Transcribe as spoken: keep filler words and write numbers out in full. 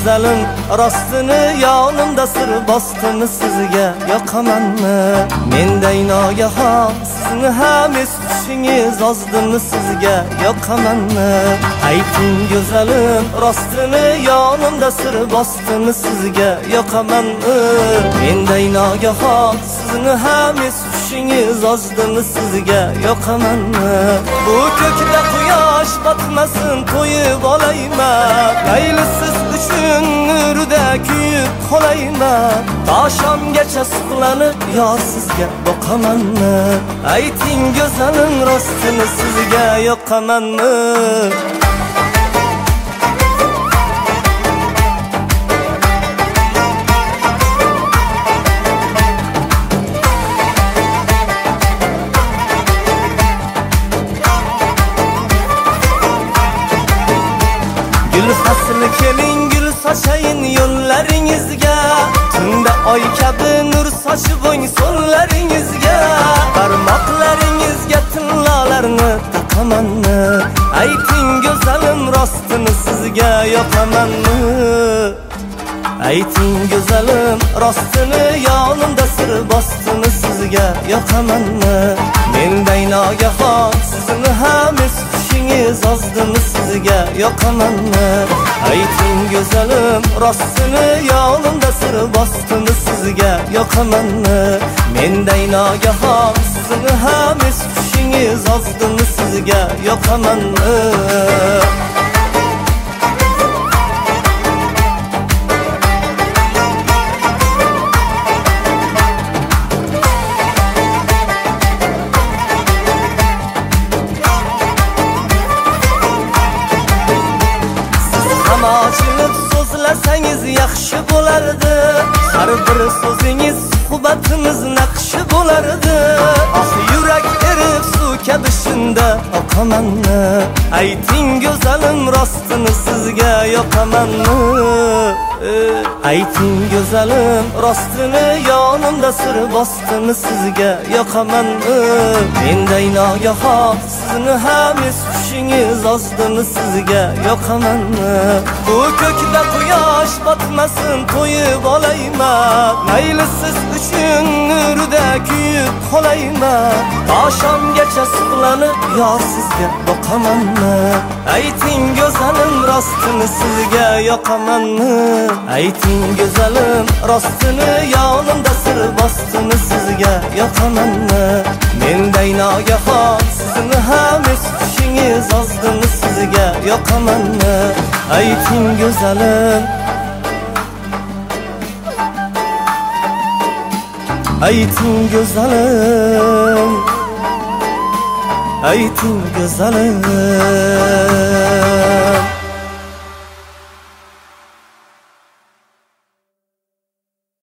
go'zalim rostini yonimda sir bostimi sizga yoqamanmi menday nogahon sizni ham es tushingiz ozdimi sizga yoqamanmi ayting go'zalim rostini yonimda sir bostimi sizga yoqamanmi menday nogahon sizni ham es tushingiz ozdimi sizga yoqamanmi bu ko'kda quyosh botmasin to'yib olayman mayli siz uchun nurda kuyib qolayman to shomgacha suqlanib yor sizga boqamanmi ayting go'zalim rostini sizga yoqamanmi Gül fasli keling gül sochayin yo'llaringizga tunda oy kabi nur sochib o'ng so'llaringizga barmoqlaringizga tillolarni taqamanmi ayting go'zalim rostini sizga yoqamanmi ayting go'zalim rostini yonimda sir bostimi sizga yoqamanmi menday nogahon sizni ham es tushingiz ozdimi sizga yoqamanmi ayting go'zalim rostini yonimda sir bostimi sizga yoqamanmi menday nogahon sizni ham es tushingiz ozdimi sizga yoqamanmi ochilib so'zlasangiz yaxshi bo'lardi har bir so'zingiz suhbatimiz naqshi bo'lardi ah yurak erib suv kabi shunda oqamanmi ayting go'zalim rostini sizga yoqamanmi ayting go'zalim rostini yonimda sir bostimi sizga yoqamanmi menday nogahon sizni ham es tushingiz ozdimi sizga yoqamanmi bu ko'kda quyosh botmasin to'yib olayman mayli siz uchun nurda kuyib qolayman to shomgacha suqlanib yor sizga boqamanmi ayting go'zalim rostini sizga yoqamanmi ayting go'zalim rostini yonimda sir bostimi sizga yoqamanmi menday nogahon sizni ham es tushingiz ozdimi sizga yoqamanmi ayting go'zalim ayting go'zalim ayting go'zalim